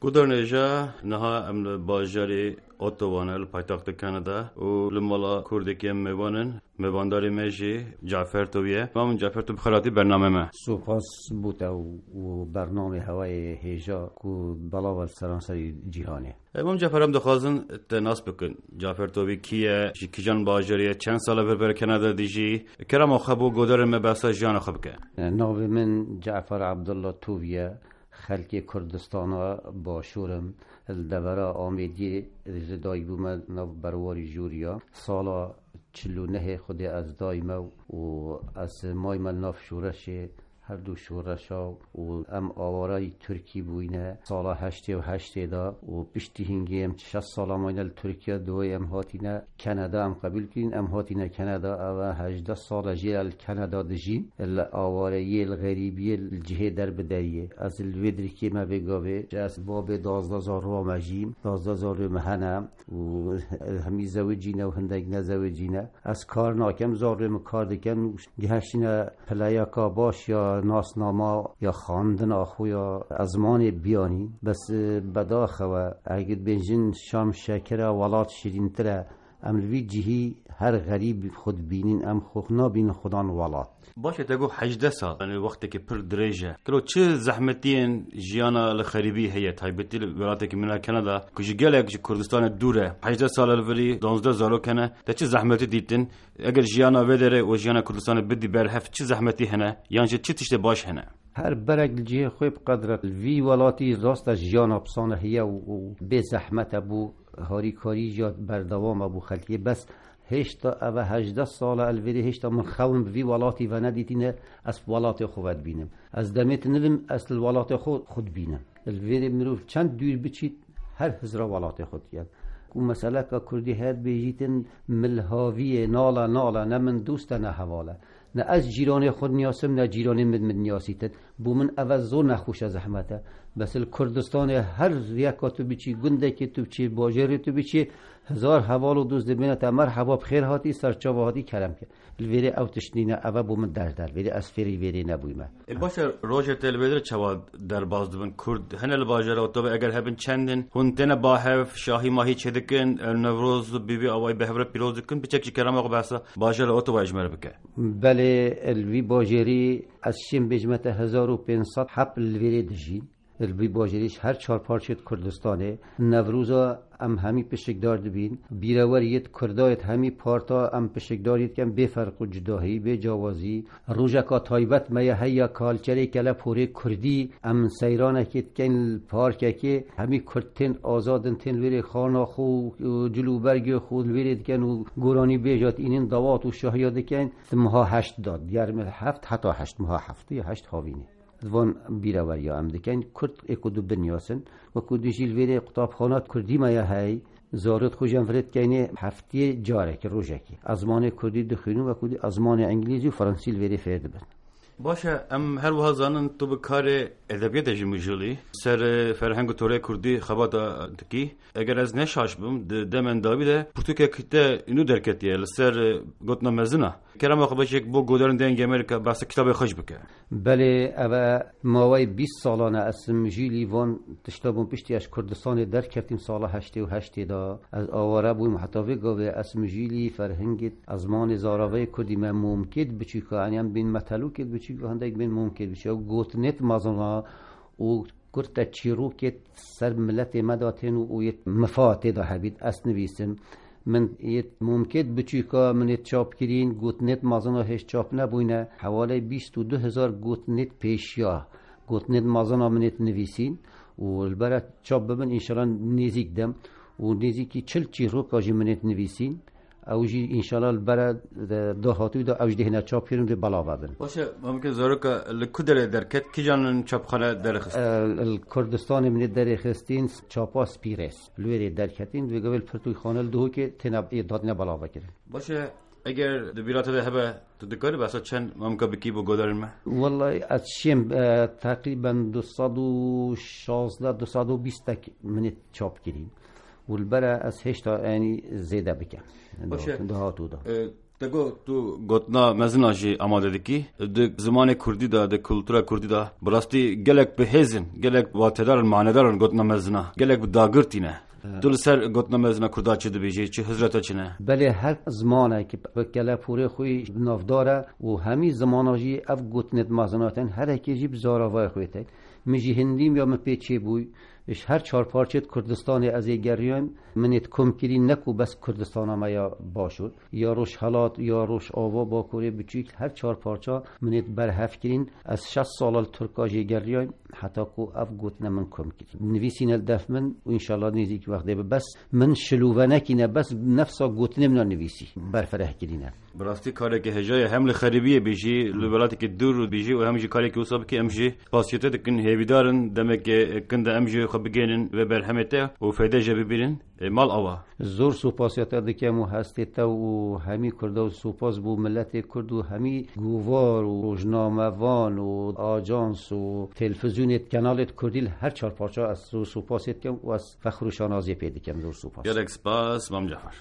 گودرنجا نها ام باجری اتوانل پایتخت کانادا و لمالا کردی میوانن میوانداری میجی جعفر تویه و من جعفر تو بخراتی برنامه ما سپاس بوده و برنامه هوای هیجا کو بلاول سرانسری جهانه. من جعفرم دخوازن تناس بکن جعفر توی کیه کیجان باجری چند ساله بر کانادا دیجی کرم خبو گودر مباسا جان خب که نام من جعفر عبدالله تویه خلق کردستان با شورم الدورا آمیدی دای بوم نو برواری جوریا سالا 49 خود از دایما و از مای من ناف شورشه هر دو شورشا و ام آوارای ترکی بوینه سالا 88 دا و پشتی هنگیم 6 سالا ماینل ترکیه دوی ام هاتینه کانادا ام قبول کردین ام هاتینه کانادا او 18 سالا جیل کانادا دجین آوارای الغریبی الجهه در بدریه از الودری که ما بگاوه جاس باب 12000 رو مجیم 12000 رو مهنم و همی زوجینه و هندگ نزوجینه از کار ناکم زار کار دکن گهشینه پلایا باش یا ناسنامه یا خواندن آخو یا ازمان بیانی بس بداخوه اگه بنجین شام شکره ولات شیرین تره امروی جهی هر غریب خود بینین ام خوخ نابین خودان ولات باشه تگو 18 سال یعنی وقتی که پر درجه کلو چه زحمتین جیانا الخریبی هي تایبتی ولایتی که من کانادا کجی گله کردستان دوره 18 سال الولی 12 زارو کنه تا چه زحمتی دیدن اگر جیانا ودره و جیانا کردستان بدی برهف چه زحمتی هنه یعنی چه تشته باش هنه هر برگ جه خوب قدرت وی ولاتی راست جیان ابسانه هي و به زحمت ابو هاری کاری جات بردوام ابو خلقی بس هشتا او 18 سال الوری هشتا من خوام وی ولاتی و ندیدینه از ولات خود بینم از دمت نلم اصل ولات خود بینم الوری مروف چند دور بچید هر هزار ولات خود یاد و مسئله که کردی هد بیجیتن ملهاوی نالا نه من دوست نه حواله نه از جیران خود نیاسم نه جیران من نیاسیتن بو من اوزو نخوش از زحمته بس کردستان هر یکاتو بچی گنده که تو بچی باجری تو بچی هزار حوال و دوست بینه تا مرحبا بخیر هاتی سرچاوه هاتی کرم که الویره او تشنینه او بو من در ویره از فری ویره نبویمه باشه روژر تلویدر چوا در باز دبن کرد هنل باجر و تو اگر هبن چندن هنتن باهف شاهی ماهی چدکن نوروز بیبی اوای بهبر پیروز دکن بچک کرم آقا بحثا باجر او تو اجمر بکه بله الوی باجری از شیم بجمت 1500 حب الویره دجین الوی باجریش هر 4 پارچه کردستانه نوروزا ام همی پشکدار دبین بیروریت کردایت همی پارتا ام پشکداریت کم بفرق و جداهی به جوازی روژکا تایبت میا هیا کالچری کلا پوره کردی ام سیرانه کت کن پارکه که همی کردتن آزادن تن وری خانا خو جلو برگ خود ورید کن و گورانی بیجات اینین دوات و شاهیاد کن مها 8 داد یارم 7 حتی 8 مها 7 یا 8 هاوینه دوان بیروری ام دکن کرد اکودو بنیاسن و کودیجیل ویره قطابخانات کردی ما هی زارت خوشم فرد کنه هفته جاره که روزکی ازمان کردی دخینو و کودی ازمان انگلیسی و فرانسیل ویره فرد بن باشه ام هر وها زانن تو به کار ادبیات جمجولی سر فرهنگ و توره کردی خبات تکی اگر از نشاش بم دمن داویده پرتوکه کته اینو درکتیه لسر گوتنا مزنا کرم آقا باشه بو گودرن دنگ امریکا بس کتاب خوش بکه بله اوا ماوی 20 سالانه اسم جیلی وان تشتابون پشتیش کردستان در کردیم سال 88 دا از آواره بویم محتوی گاوه اسم جیلی فرهنگت ازمان زاراوی کردی من ممکن بچی که انیم بین متلو کد بچی که هندگ بین ممکن بچی و گوتنت مازنا و کرد چیرو که سر ملت مداتن و یت مفاهات دا حبید اس نویسم من یت ممکن بچی که من چاپ کردین گوتنت مازنا هیچ چاپ نبوینه حوالی 22000 گوتنت پیشیا گوتنت مازنا من نویسین و البته چاپ ببین انشالله نزدیک دم و نزدیکی 40 چیرو که من نویسین اوجی انشالله البته دو هاتوی دا اوج دهنه چاپ کردیم ده بالا ببین باشه ممکن زارو که لکودر درکت کی جان چاپ خانه درخست کردستان من درخستین چاپاس پیرس لوری درکتین و قبل پرتوی خانه دو که تناب دادن بالا بکرد باشه اگر دبیرات ده هبه تو دکاری بسا چند ممکن بکی با گودرن ما والله از شیم تقریبا 216 220 من چاپ کردیم والبرا از هشتا یعنی زیده بکن باشه دهاتو دا تگو تو گوتنا مزنا جی آماده دکی د زمان کردی دا د کلتور کردی دا براستی گلک به هزن گلک واتدار معنادار گوتنا مزنا گلک داگرتینه دل سر گوتنا مزنا کردا چه دبیجی چه حضرت چنه بله هر زمانه که کلا پوره خوی نافداره و همی زماناجی اف گوتنت مزناتن هر کی جیب زاراوای خویته میجی هندیم یا مپیچی بوی اش هر چهار پارچت کردستان از گریان منیت کم کردی نکو بس کردستان ما یا باشد یا روش حالات یا روش آوا با کوری بچیک هر چهار پارچا منیت برهف کردین از 60 سال ترکاجی گریان حتی کو اف گوتن من کم کردی نویسین الدف من و انشالله نیزی که وقت بس من شلوه نکینه بس نفسا گوتن من نویسی برفره کردینه براستی کاری که هجای حمل خریبیه بیشی لولاتی که دور بیشی و همچی کاری که وصاب که امشی پاسیته کن هیویدارن دمه که کند امشی خب بگینن و برهمته و فایده جبی بیرن مال آوا زور سوپاسیت دکم و هسته و همی کرده و سوپاس بو ملت کرد و همی گووار و روزنامه‌وان و آژانس و تلویزیونت کانالت کردیل هر چهار پارچه از سوپاسیت کم و از فخر و شانازی پیدا کم زور سوپاس یک سپاس مام جعفر